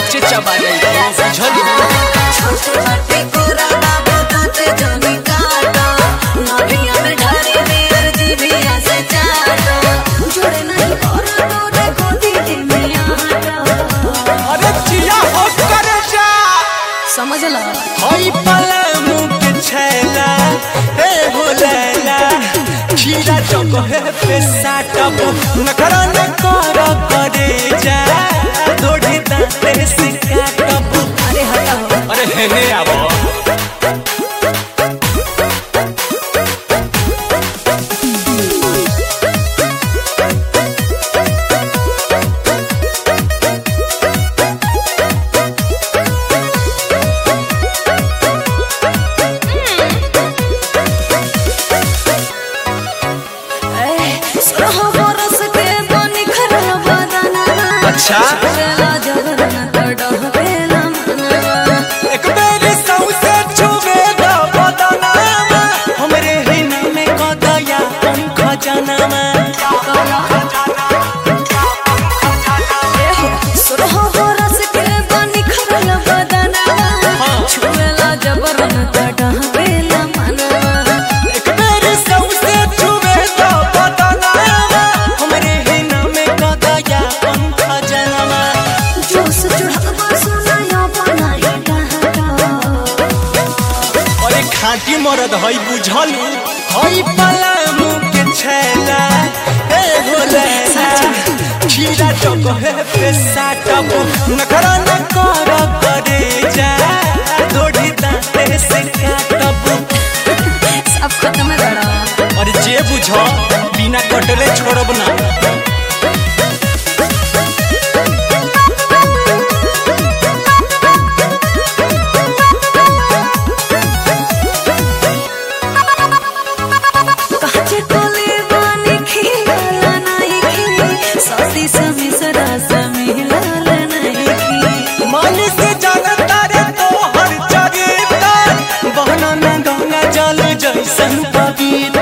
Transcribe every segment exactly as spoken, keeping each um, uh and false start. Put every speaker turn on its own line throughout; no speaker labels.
नीचे चबा जाई झली
छोटे बाटे कोरा बाबू ताते जमी काटा नभिया में ढारी मेर जीभिया से चाटा जोड़े नहीं और तोरे गोदी में आटा
अरे चिया हो करे जा
समझ ला
हई पले मुंह के छैला ए हो लैला खीरा जगह पे साटब नखरा न कर करे जा थोड़ी दांते से काटब
अरे हटाओ
अरे हे हे आबो अच्छा एक बेरी सौसे छुबे द बदनामा हमरे हिना में कदया पंख जनमा
सोरह बरस के बनी खरल बदनामा छुएला जबरन तडह बेला मनवा
एक बेरी सौसे छुबे द बदनामा हमरे हिना में कदया पंख जनमा
जोश चढ़वा सुनाया बनाई कहता
अरे खाटी मरद हई बुझलू हई पला मुंह के छैला ए होलेला खीरा जगह पे साटब नखरा न कर करे जा थोड़ी दांते से काटब
सब खत्म रड़ा
और जे बुझ बिना कटले छोड़ब ना
काचे कोले बानी खिला नहीं खी सती समी सरा समी लाल नहीं खी
मन से जानता रे तो हर चरिता बहना न गंगा जल जैसन पवित्र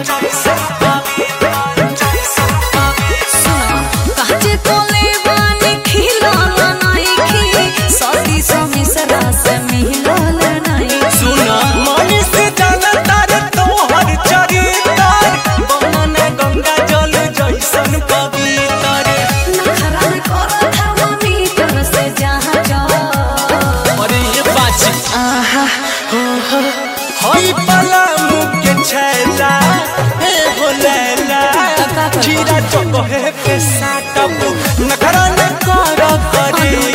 काचे कोले बानी खिला नहीं खी सती समी सरा समी लाल नहीं
सुना मन से जानता रे तो हर चरिता बहना न गंगा जल जैसन पवित्र
नखरा करो थर्मामीटर से जहाँ जाओ
अरे ये बात आहा हो हो हई पला मुंह के छैला ए हो लैला खीरा जगह पे साटब नखरा न कर करे